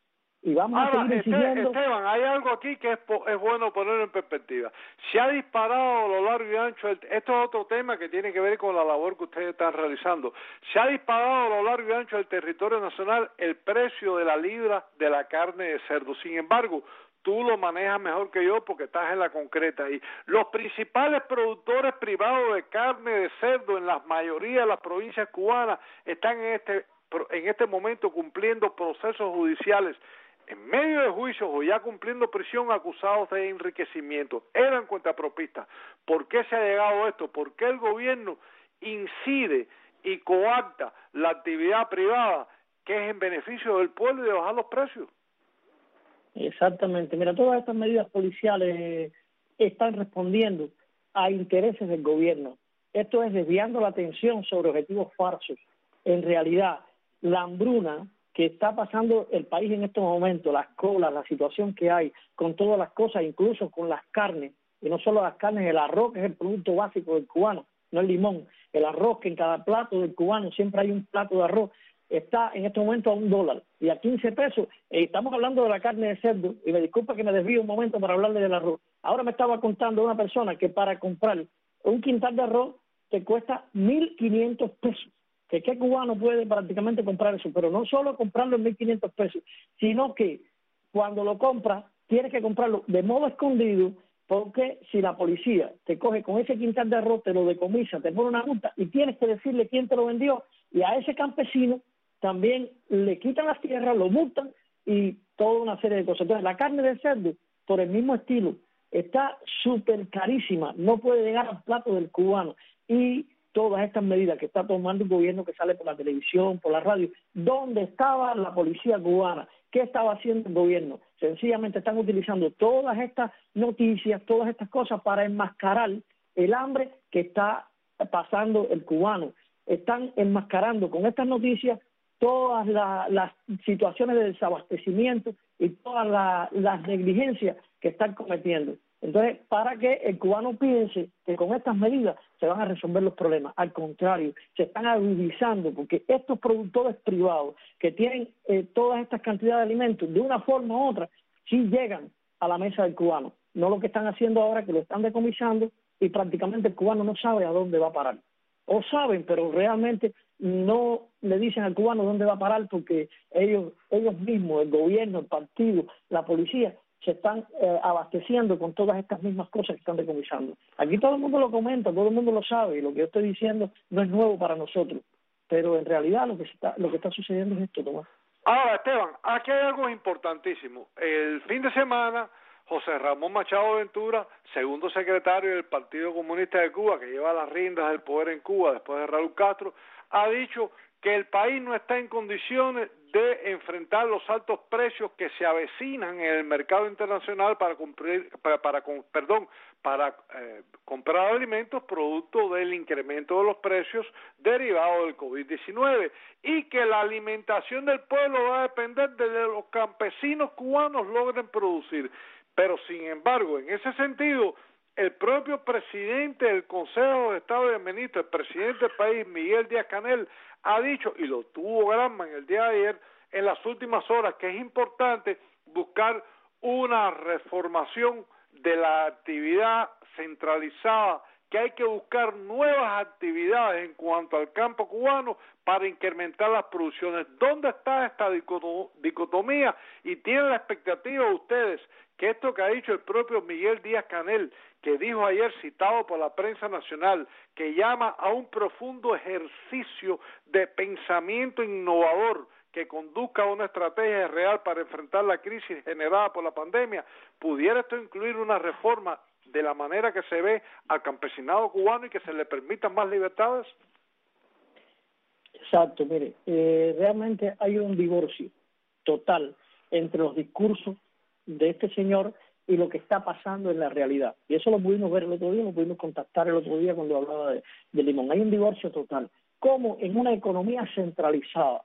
Y vamos Ahora, a seguir exigiendo... Esteban, hay algo aquí que es, es bueno ponerlo en perspectiva. Se ha disparado a lo largo y ancho, el, esto es otro tema que tiene que ver con la labor que ustedes están realizando. Se ha disparado a lo largo y ancho del territorio nacional el precio de la libra de la carne de cerdo. Sin embargo, tú lo manejas mejor que yo porque estás en la concreta ahí. Los principales productores privados de carne de cerdo en la mayoría de las provincias cubanas están en este, en este momento cumpliendo procesos judiciales en medio de juicios o ya cumpliendo prisión acusados de enriquecimiento. Eran cuentapropistas. ¿Por qué se ha llegado a esto? ¿Por qué el gobierno incide y coarta la actividad privada que es en beneficio del pueblo y de bajar los precios? Exactamente. Mira, todas estas medidas policiales están respondiendo a intereses del gobierno. Esto es desviando la atención sobre objetivos falsos. En realidad, la hambruna que está pasando el país en estos momentos, las colas, la situación que hay con todas las cosas, incluso con las carnes, y no solo las carnes, el arroz, que es el producto básico del cubano, no el limón, el arroz, que en cada plato del cubano siempre hay un plato de arroz, está en este momento a un dólar y a quince pesos. Eh, estamos hablando de la carne de cerdo, y me disculpa que me desvío un momento para hablarle del arroz. Ahora me estaba contando una persona que para comprar un quintal de arroz te cuesta mil quinientos pesos. Que qué cubano puede prácticamente comprar eso, pero no solo comprarlo en mil quinientos pesos, sino que cuando lo compras tienes que comprarlo de modo escondido, porque si la policía te coge con ese quintal de arroz, te lo decomisa, te pone una multa y tienes que decirle quién te lo vendió, y a ese campesino también le quitan las tierras, lo multan y toda una serie de cosas. Entonces la carne de cerdo, por el mismo estilo, está súper carísima, no puede llegar al plato del cubano. Y todas estas medidas que está tomando el gobierno, que sale por la televisión, por la radio, ¿dónde estaba la policía cubana? ¿Qué estaba haciendo el gobierno? Sencillamente están utilizando todas estas noticias, todas estas cosas para enmascarar el hambre que está pasando el cubano. Están enmascarando con estas noticias todas la, las situaciones de desabastecimiento y todas la, las negligencias que están cometiendo. Entonces, para que el cubano piense que con estas medidas se van a resolver los problemas. Al contrario, se están agudizando, porque estos productores privados que tienen eh, todas estas cantidades de alimentos, de una forma u otra, sí llegan a la mesa del cubano. No lo que están haciendo ahora, que lo están decomisando, y prácticamente el cubano no sabe a dónde va a parar. O saben, pero realmente no le dicen al cubano dónde va a parar, porque ellos, ellos mismos, el gobierno, el partido, la policía, se están eh, abasteciendo con todas estas mismas cosas que están decomisando. Aquí todo el mundo lo comenta, todo el mundo lo sabe, y lo que yo estoy diciendo no es nuevo para nosotros, pero en realidad lo que se está, lo que está sucediendo es esto, Tomás. Ahora, Esteban, aquí hay algo importantísimo. El fin de semana, José Ramón Machado Ventura, segundo secretario del Partido Comunista de Cuba, que lleva las riendas del poder en Cuba después de Raúl Castro, ha dicho que el país no está en condiciones de enfrentar los altos precios que se avecinan en el mercado internacional para cumplir, para, para con, perdón, para eh, comprar alimentos producto del incremento de los precios derivado del COVID diecinueve, y que la alimentación del pueblo va a depender de que los campesinos cubanos logren producir. Pero sin embargo, en ese sentido, el propio presidente del Consejo de Estado de Ministros, el presidente del país, Miguel Díaz-Canel, ha dicho, y lo tuvo Granma en el día de ayer, en las últimas horas, que es importante buscar una reformación de la actividad centralizada, que hay que buscar nuevas actividades en cuanto al campo cubano para incrementar las producciones. ¿Dónde está esta dicotomía? Y tienen la expectativa ustedes que esto que ha dicho el propio Miguel Díaz-Canel, que dijo ayer, citado por la prensa nacional, que llama a un profundo ejercicio de pensamiento innovador que conduzca a una estrategia real para enfrentar la crisis generada por la pandemia, ¿pudiera esto incluir una reforma de la manera que se ve al campesinado cubano y que se le permitan más libertades? Exacto, mire, eh, realmente hay un divorcio total entre los discursos de este señor y lo que está pasando en la realidad. Y eso lo pudimos ver el otro día, lo pudimos contactar el otro día cuando hablaba de, de Limón. Hay un divorcio total. Como en una economía centralizada,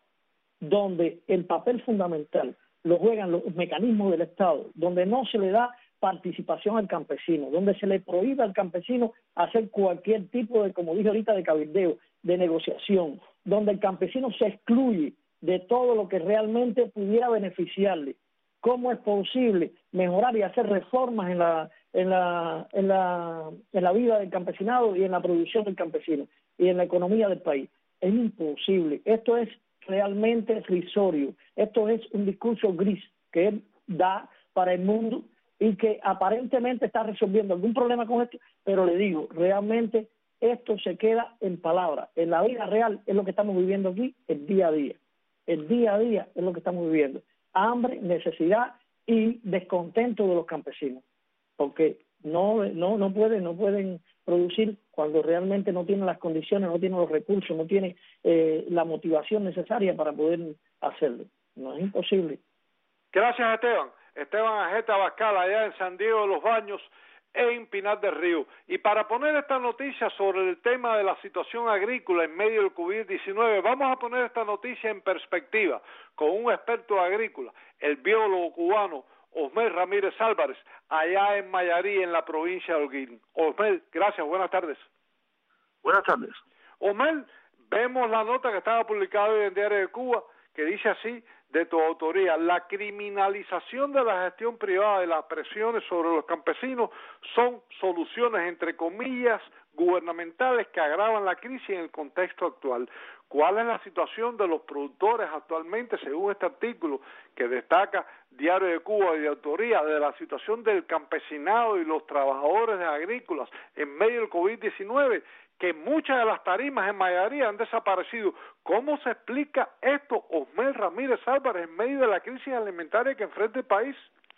donde el papel fundamental lo juegan los mecanismos del Estado, donde no se le da participación al campesino, donde se le prohíbe al campesino hacer cualquier tipo de, como dije ahorita, de cabildeo, de negociación, donde el campesino se excluye de todo lo que realmente pudiera beneficiarle. ¿Cómo es posible mejorar y hacer reformas en la, en la, en la, en la vida del campesinado y en la producción del campesino y en la economía del país? Es imposible. Esto es realmente risorio. Esto es un discurso gris que él da para el mundo y que aparentemente está resolviendo algún problema con esto, pero le digo, realmente esto se queda en palabras. En la vida real es lo que estamos viviendo aquí, el día a día. El día a día es lo que estamos viviendo. Hambre, necesidad y descontento de los campesinos, porque no no no pueden no pueden producir cuando realmente no tienen las condiciones, no tienen los recursos, no tienen eh, la motivación necesaria para poder hacerlo. No es imposible. Gracias, Esteban. Esteban Ajeta Abascal, allá en San Diego de los Baños, en Pinar del Río. Y para poner esta noticia sobre el tema de la situación agrícola en medio del COVID diecinueve, vamos a poner esta noticia en perspectiva con un experto agrícola, el biólogo cubano Osmel Ramírez Álvarez, allá en Mayarí, en la provincia de Holguín. Osmel, gracias, buenas tardes. Buenas tardes. Osmel, vemos la nota que estaba publicada hoy en Diario de Cuba, que dice así, de tu autoría: la criminalización de la gestión privada y las presiones sobre los campesinos son soluciones, entre comillas, gubernamentales que agravan la crisis en el contexto actual. ¿Cuál es la situación de los productores actualmente, según este artículo que destaca Diario de Cuba y de autoría, de la situación del campesinado y los trabajadores agrícolas en medio del COVID diecinueve? Que muchas de las tarimas en Mayarí han desaparecido. ¿Cómo se explica esto, Osmel Ramírez Álvarez, en medio de la crisis alimentaria que enfrenta el país?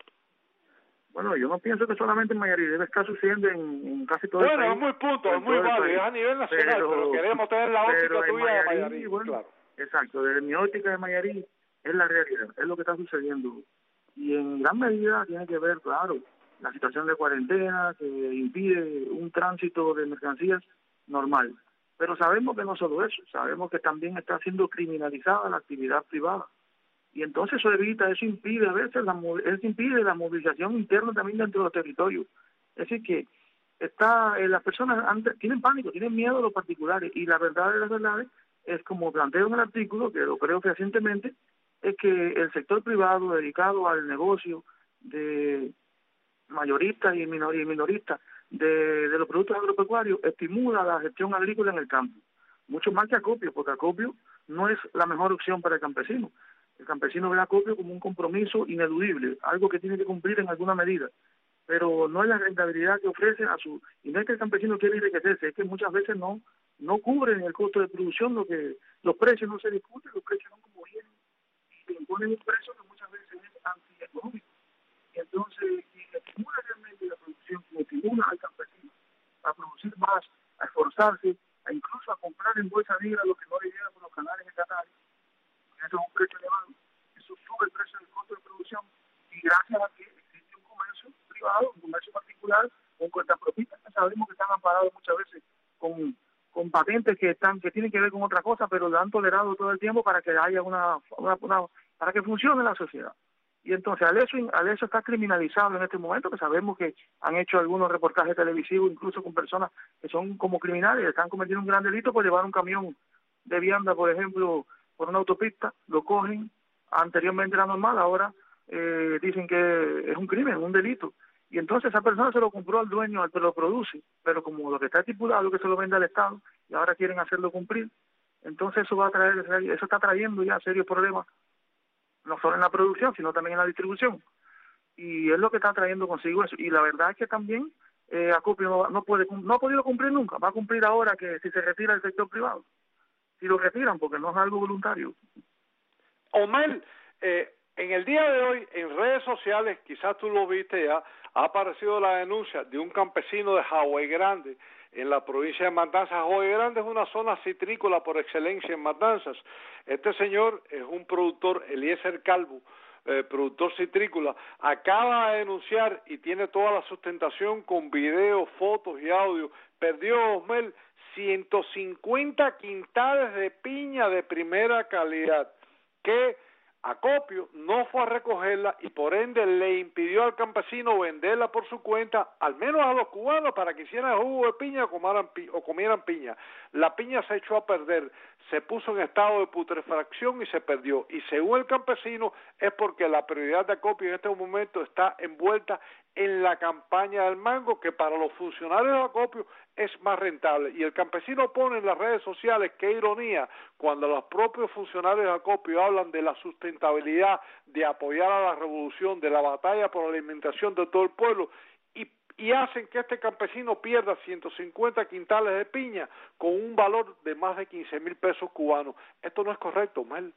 Bueno, yo no pienso que solamente en Mayarí, debe estar sucediendo en, en casi todo bueno, el país. Bueno, es muy punto, es muy válido, es a nivel nacional, pero, pero queremos tener la óptica tuya Mayarí, de Mayarí. Bueno, claro. Exacto, desde mi óptica de Mayarí es la realidad, es lo que está sucediendo. Y en gran medida tiene que ver, claro, la situación de cuarentena que impide un tránsito de mercancías normal. Pero sabemos que no solo eso, sabemos que también está siendo criminalizada la actividad privada. Y entonces eso evita, eso impide a veces, la, eso impide la movilización interna también dentro de los territorios. Es decir, que está eh, las personas han, tienen pánico, tienen miedo a los particulares, y la verdad de las verdades es, como planteo en el artículo, que lo creo recientemente, es que el sector privado dedicado al negocio de mayoristas y, minor, y minoristas de, de los productos agropecuarios estimula la gestión agrícola en el campo, mucho más que acopio, porque acopio no es la mejor opción para el campesino. El campesino ve acopio como un compromiso ineludible, algo que tiene que cumplir en alguna medida, pero no es la rentabilidad que ofrece a su... Y no es que el campesino quiera enriquecerse, es que muchas veces no no cubren el costo de producción, lo que los precios no se discuten, los precios son como vienen, y imponen un precio que muchas veces es antieconómico. Y entonces, quien estimula realmente la producción, quien estimula al campesino a producir más, a esforzarse, a incluso a comprar en bolsa negra lo que no le llega por los canales estatales, eso es un precio elevado, sabemos que están amparados muchas veces con, con patentes que están que tienen que ver con otra cosa, pero lo han tolerado todo el tiempo para que haya una, una, una para que funcione la sociedad. Y entonces al eso, al eso está criminalizado en este momento, que sabemos que han hecho algunos reportajes televisivos, incluso con personas que son como criminales, están cometiendo un gran delito por llevar un camión de vianda, por ejemplo, por una autopista, lo cogen, anteriormente era normal, ahora eh, dicen que es un crimen, un delito. Y entonces esa persona se lo compró al dueño, al que lo produce, pero como lo que está estipulado que se lo vende al Estado, y ahora quieren hacerlo cumplir, entonces eso va a traer, eso está trayendo ya serios problemas, no solo en la producción, sino también en la distribución. Y es lo que está trayendo consigo eso. Y la verdad es que también eh, Acopio no, no, puede, no ha podido cumplir nunca. Va a cumplir ahora que si se retira el sector privado. Si lo retiran, porque no es algo voluntario. Omar, eh, en el día de hoy, en redes sociales, quizás tú lo viste ya, ha aparecido la denuncia de un campesino de Jagüey Grande, en la provincia de Matanzas. Jagüey Grande es una zona citrícola por excelencia en Matanzas. Este señor es un productor, Eliezer Calvo, eh, productor citrícola, acaba de denunciar y tiene toda la sustentación con video, fotos y audio. Perdió, Osmel, ciento cincuenta quintales de piña de primera calidad, que Acopio no fue a recogerla y por ende le impidió al campesino venderla por su cuenta, al menos a los cubanos, para que hicieran jugo de piña o comieran, pi o comieran piña. La piña se echó a perder, se puso en estado de putrefacción y se perdió. Y según el campesino es porque la prioridad de Acopio en este momento está envuelta en la campaña del mango, que para los funcionarios de Acopio es más rentable. Y el campesino pone en las redes sociales, qué ironía, cuando los propios funcionarios de Acopio hablan de la sustentabilidad, de apoyar a la revolución, de la batalla por la alimentación de todo el pueblo, y, y hacen que este campesino pierda ciento cincuenta quintales de piña con un valor de más de quince mil pesos cubanos. Esto no es correcto, Mel.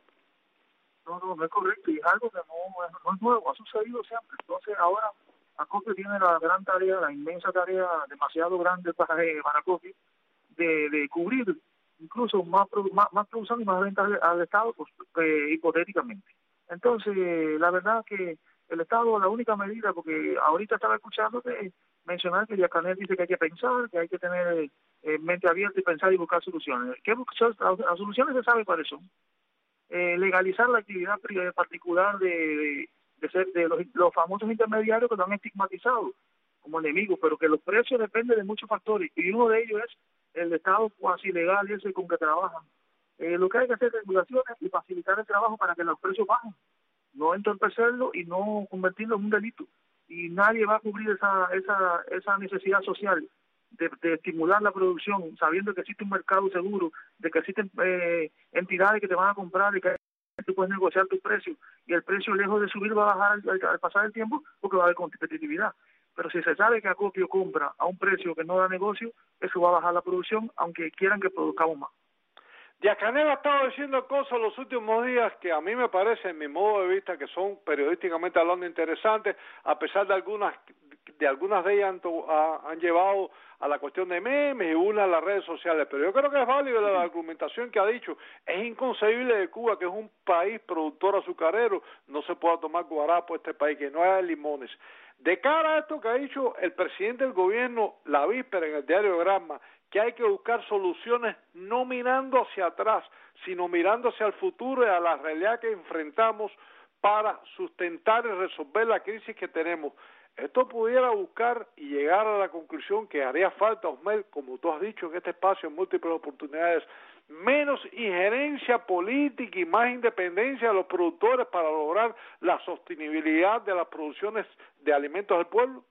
No, no, no es correcto, y es algo que no, no es nuevo, ha sucedido siempre. Entonces ahora Acopio tiene la gran tarea, la inmensa tarea demasiado grande para, eh, para Acopio de, de cubrir incluso más, más, más producción y más ventas al, al Estado, pues, eh, hipotéticamente. Entonces, la verdad que el Estado, la única medida, porque ahorita estaba escuchándote mencionar que Yacanel dice que hay que pensar, que hay que tener eh, mente abierta y pensar y buscar soluciones. ¿Qué las soluciones se sabe cuáles son? Eh, legalizar la actividad particular de, de de ser de los, los famosos intermediarios que lo han estigmatizado como enemigos, pero que los precios dependen de muchos factores, y uno de ellos es el Estado cuasi legal ese con que trabajan. Eh, lo que hay que hacer es regulaciones y facilitar el trabajo para que los precios bajen, no entorpecerlo y no convertirlo en un delito. Y nadie va a cubrir esa esa esa necesidad social de, de estimular la producción, sabiendo que existe un mercado seguro, de que existen eh, entidades que te van a comprar y que tú puedes negociar tus precios, y el precio, lejos de subir, va a bajar al, al, al pasar el tiempo, porque va a haber competitividad. Pero si se sabe que Acopio compra a un precio que no da negocio, eso va a bajar la producción, aunque quieran que produzcamos más. Yacanel ha estado diciendo cosas los últimos días que a mí me parece, en mi modo de vista, que son periodísticamente hablando interesantes, a pesar de algunas de algunas de ellas han, ha, han llevado a la cuestión de memes y una a las redes sociales, pero yo creo que es válido la argumentación que ha dicho. Es inconcebible de Cuba, que es un país productor azucarero, no se pueda tomar guarapo este país, que no haya limones. De cara a esto que ha dicho el presidente del gobierno la víspera en el diario Granma, que hay que buscar soluciones no mirando hacia atrás, sino mirando hacia el futuro y a la realidad que enfrentamos para sustentar y resolver la crisis que tenemos. Esto pudiera buscar y llegar a la conclusión que haría falta, Osmel, como tú has dicho en este espacio en múltiples oportunidades, menos injerencia política y más independencia de los productores para lograr la sostenibilidad de las producciones de alimentos del pueblo.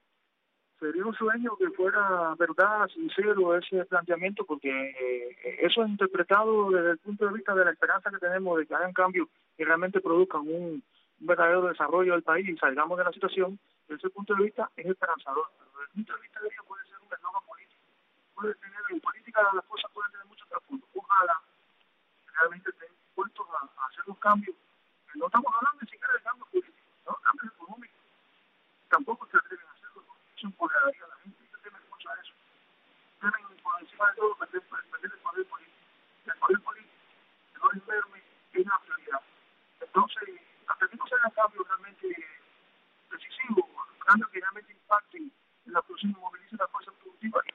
Sería un sueño que fuera verdad, sincero ese planteamiento, porque eh, eso es interpretado desde el punto de vista de la esperanza que tenemos de que hagan cambios y realmente produzcan un, un verdadero desarrollo del país y salgamos de la situación. Desde ese punto de vista es esperanzador, pero desde el punto de vista de ello puede ser un eslogan político. Puede tener, en política las cosas pueden tener mucho trasfondo. Ojalá realmente estén dispuestos a, a hacer los cambios. No estamos hablando ni siquiera de cambios políticos, ¿no? Cambios económicos. Tampoco se atreven a hacerlo, eso empoderaría a la gente. Ellos temen mucho a eso. Temen por encima de todo perder, perder el poder político. El poder político, el poder verme, es una prioridad. Entonces, hasta que no se hagan cambios realmente decisivos, cambios que realmente impacten en la producción y movilicen la fuerza productiva,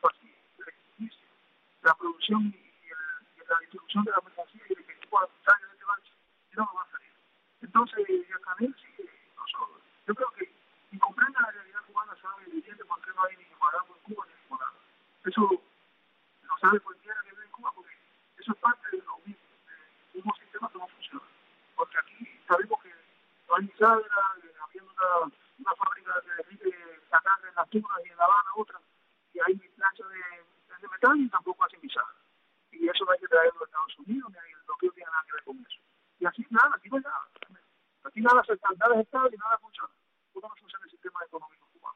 circulación y, el, y la distribución de la mercancía y de que Cuba salga de este bache, y no va a salir. Entonces, el canal sí, nosotros, yo creo que quien comprenda la realidad cubana sabe y entiende por qué no hay ni guarapo en Cuba ni limonada. Eso lo sabe cualquiera que vive en Cuba, porque eso es parte de lo mismo, de un sistema que no funciona. Porque aquí sabemos que no hay ni sádera, habiendo una, una fábrica que derrite sacar en las tunas y en La Habana otra, y hay planchas de, de metal y tampoco hacen bisaje. Y eso no hay que traerlo a Estados Unidos, ni hay el bloqueo tiene nada que ver con eso. Y así nada, aquí no hay nada. Aquí nada se nada es estable y nada funciona. ¿Cómo no funciona el sistema económico cubano?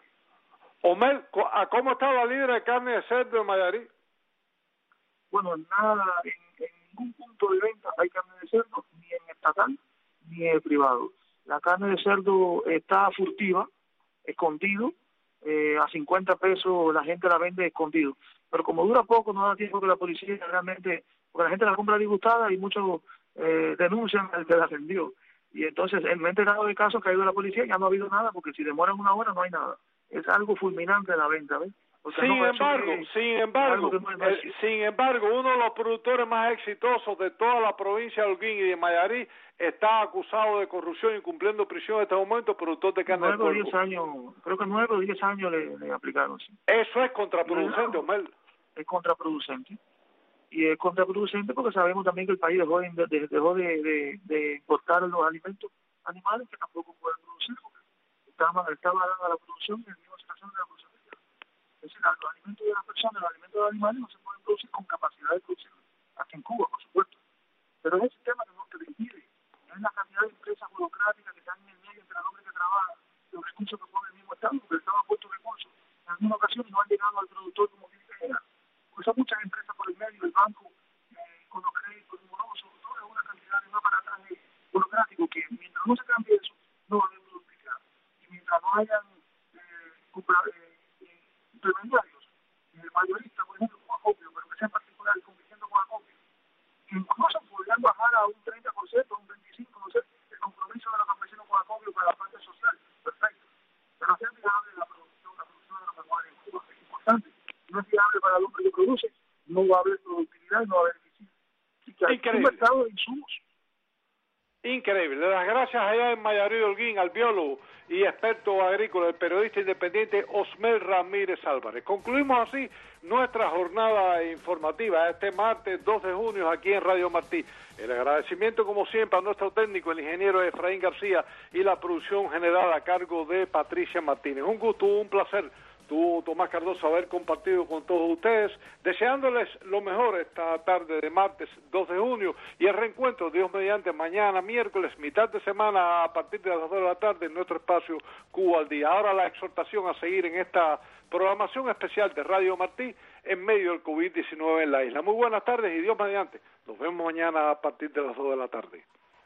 Omer, ¿a cómo está la libra de carne de cerdo en Mayarí? Bueno, nada, en, en ningún punto de venta hay carne de cerdo, ni en estatal ni en privado. La carne de cerdo está furtiva, escondido, eh, a cincuenta pesos la gente la vende escondido. Pero como dura poco, no da tiempo que la policía realmente, porque la gente la compra disgustada y muchos eh, denuncian al que la vendió. Y entonces, en me he enterado de casos que ha ido la policía y ya no ha habido nada, porque si demoran una hora no hay nada. Es algo fulminante la venta, ¿ves? Sin no embargo, que, sin embargo, no el, sin embargo, uno de los productores más exitosos de toda la provincia de Holguín y de Mayarí está acusado de corrupción y cumpliendo prisión en este momento, productor de carne de puerco. diez años, creo que nueve o diez años le, le aplicaron. Sí. Eso es contraproducente, Omar. Es contraproducente. Y es contraproducente porque sabemos también que el país dejó de, de, dejó de, de, de importar los alimentos animales que tampoco pueden producir, porque estaba, estaba dando la producción en la misma situación de la producción. Es decir, los alimentos de las personas, los alimentos de los animales no se pueden producir con capacidad de producción, aquí en Cuba, por supuesto. Pero es el sistema que no te lo impide. Es la cantidad de empresas burocráticas que están en el medio entre el hombre que trabaja, los recursos que pone el mismo Estado, porque el Estado ha puesto recursos. En alguna ocasión no han llegado al productor como tiene que llegar. Pues hay muchas empresas por el medio, el banco, eh, con los créditos morosos, todo es una cantidad de un aparataje burocrático que mientras no se cambie eso, no va a haber productividad. Y mientras no hayan eh, compra, eh, intermediarios, eh, mayoristas, por ejemplo, como Acopio, pero que sean particulares compitiendo con Acopio, que incluso podrían bajar a un treinta por ciento, a un veinticinco por ciento, no sé, el compromiso de los campesinos con Acopio para la parte social, perfecto. Pero hacer viable la producción, la producción de la pecuaria en Cuba es importante. No es viable para el hombre que produce, no va a haber productividad y no va a haber eficiencia. Así que hay un mercado de insumos. Increíble. Le das gracias allá en Mayarí Holguín al biólogo y experto agrícola, el periodista independiente Osmel Ramírez Álvarez. Concluimos así nuestra jornada informativa este martes dos de junio aquí en Radio Martí. El agradecimiento como siempre a nuestro técnico, el ingeniero Efraín García, y la producción general a cargo de Patricia Martínez. Un gusto, un placer. Tú, Tomás Cardoso, haber compartido con todos ustedes, deseándoles lo mejor esta tarde de martes dos de junio y el reencuentro, Dios mediante, mañana miércoles, mitad de semana a partir de las dos de la tarde en nuestro espacio Cuba al Día. Ahora la exhortación a seguir en esta programación especial de Radio Martí en medio del COVID diecinueve en la isla. Muy buenas tardes y Dios mediante, nos vemos mañana a partir de las dos de la tarde.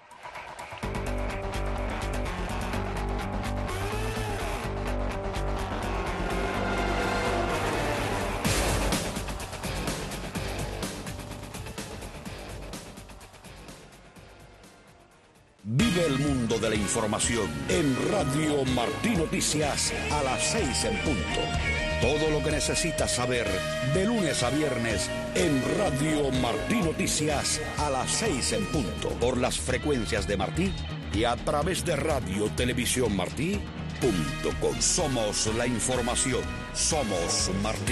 Vive el mundo de la información en Radio Martí Noticias a las seis en punto. Todo lo que necesitas saber de lunes a viernes en Radio Martí Noticias a las seis en punto. Por las frecuencias de Martí y a través de Radio Televisión Martí punto com. Somos la información. Somos Martí.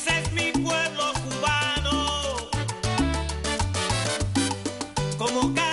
Como